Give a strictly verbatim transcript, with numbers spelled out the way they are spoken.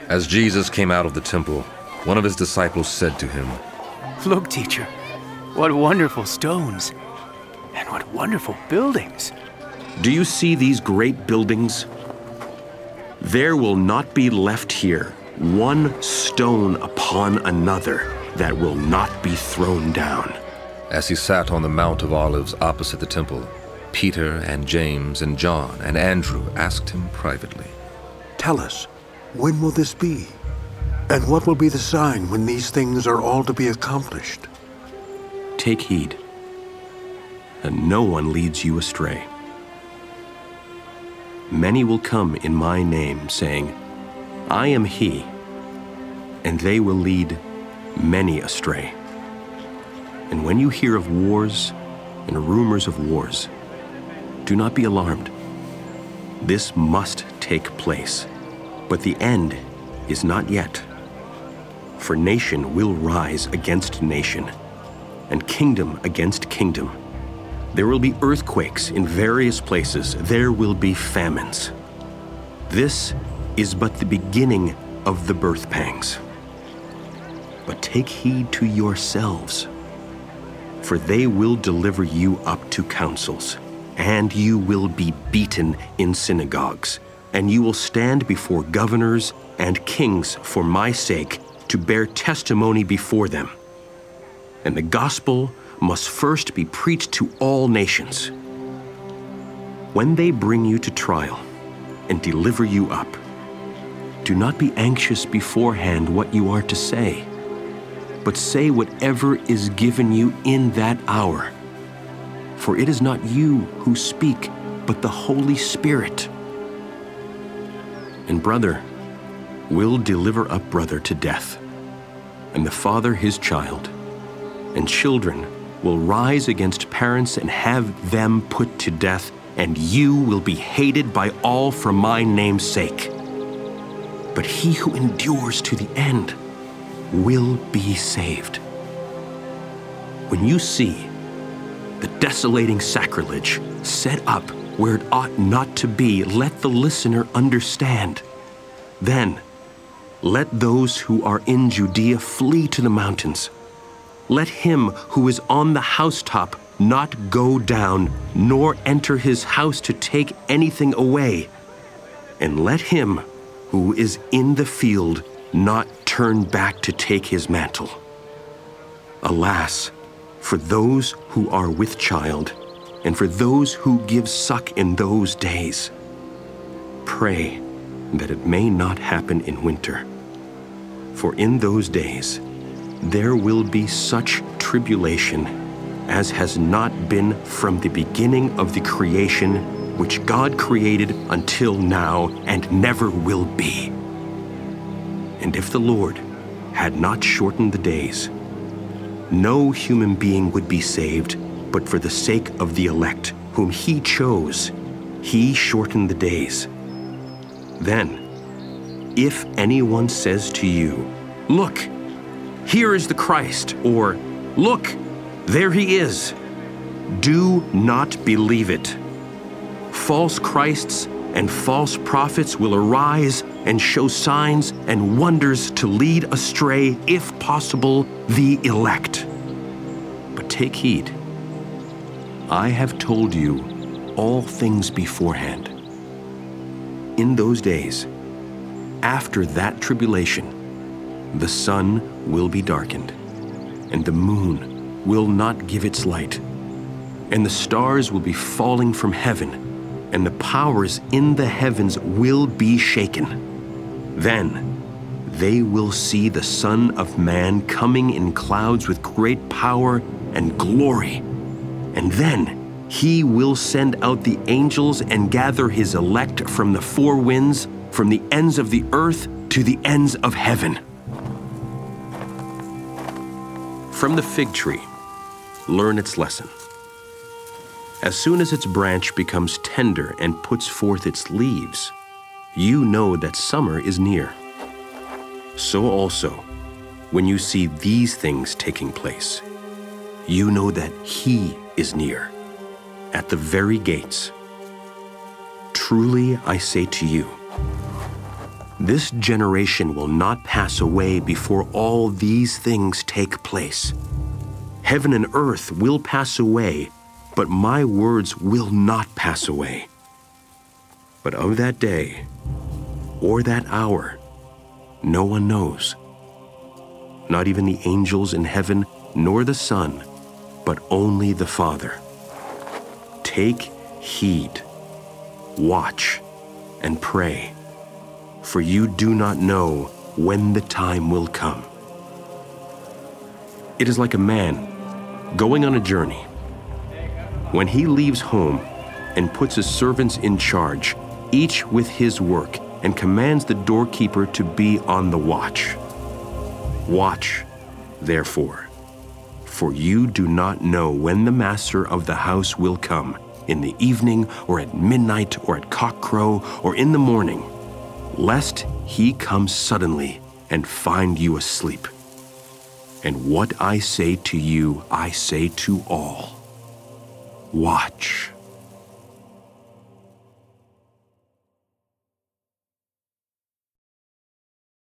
As Jesus came out of the temple, one of his disciples said to him, "Look, teacher, what wonderful stones, and what wonderful buildings." Do you see these great buildings? There will not be left here one stone upon another that will not be thrown down. As he sat on the Mount of Olives opposite the temple, Peter and James and John and Andrew asked him privately, "Tell us, when will this be? And what will be the sign when these things are all to be accomplished?" Take heed, and no one leads you astray. Many will come in my name, saying, "I am he," and they will lead many astray. And when you hear of wars and rumors of wars, do not be alarmed. This must take place, but the end is not yet. For nation will rise against nation, and kingdom against kingdom. There will be earthquakes in various places. There will be famines. This is but the beginning of the birth pangs. But take heed to yourselves, for they will deliver you up to councils, and you will be beaten in synagogues, and you will stand before governors and kings for my sake to bear testimony before them. And the gospel must first be preached to all nations. When they bring you to trial and deliver you up, do not be anxious beforehand what you are to say, but say whatever is given you in that hour. For it is not you who speak, but the Holy Spirit. And brother will deliver up brother to death, and the father his child, and children will rise against parents and have them put to death, and you will be hated by all for my name's sake. But he who endures to the end will be saved. When you see the desolating sacrilege set up where it ought not to be, let the listener understand. Then let those who are in Judea flee to the mountains. Let him who is on the housetop not go down, nor enter his house to take anything away. And let him who is in the field not turn back to take his mantle. Alas, for those who are with child, and for those who give suck in those days. Pray that it may not happen in winter. For in those days there will be such tribulation as has not been from the beginning of the creation which God created until now, and never will be. And if the Lord had not shortened the days, no human being would be saved, but for the sake of the elect, whom he chose, he shortened the days. Then, if anyone says to you, "Look, here is the Christ," or "Look, there he is," do not believe it. False Christs and false prophets will arise and show signs and wonders to lead astray, if possible, the elect. But take heed. I have told you all things beforehand. In those days, after that tribulation, the sun will be darkened, and the moon will not give its light, and the stars will be falling from heaven, and the powers in the heavens will be shaken. Then they will see the Son of Man coming in clouds with great power and glory. And then he will send out the angels and gather his elect from the four winds, from the ends of the earth to the ends of heaven. From the fig tree, learn its lesson. As soon as its branch becomes tender and puts forth its leaves, you know that summer is near. So also, when you see these things taking place, you know that he is near, at the very gates. Truly I say to you, This generation will not pass away before all these things take place. Heaven and earth will pass away, but my words will not pass away. But of that day, or that hour, no one knows. Not even the angels in heaven, nor the Son, but only the Father. Take heed, watch, and pray, for you do not know when the time will come. It is like a man going on a journey. When he leaves home and puts his servants in charge, each with his work, and commands the doorkeeper to be on the watch. Watch, therefore, for you do not know when the master of the house will come, in the evening, or at midnight, or at cockcrow, or in the morning, lest he come suddenly and find you asleep. And what I say to you, I say to all: watch.